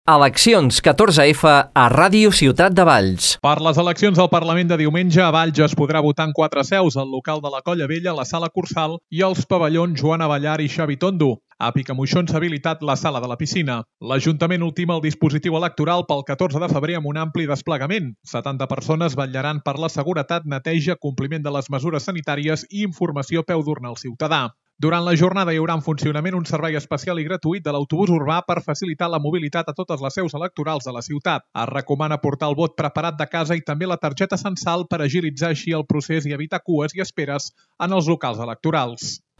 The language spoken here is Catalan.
Eleccions 14F a Ràdio Ciutat de Valls. Per les eleccions al Parlament de diumenge, a Valls es podrà votar en 4 seus, al local de la Colla Vella, la Sala Cursal i els pavellons Joan Avellar i Xavi Tondo. A Picamoixon s'ha habilitat la sala de la piscina. L'Ajuntament ultima el dispositiu electoral pel 14 de febrer amb un ampli desplegament. 70 persones vetllaran per la seguretat, neteja, compliment de les mesures sanitàries i informació peu d'urna al ciutadà. Durant la jornada hi haurà en funcionament un servei especial i gratuït de l'autobús urbà per facilitar la mobilitat a totes les seus electorals de la ciutat. Es recomana portar el vot preparat de casa i també la targeta censal per agilitzar així el procés i evitar cues i esperes en els locals electorals.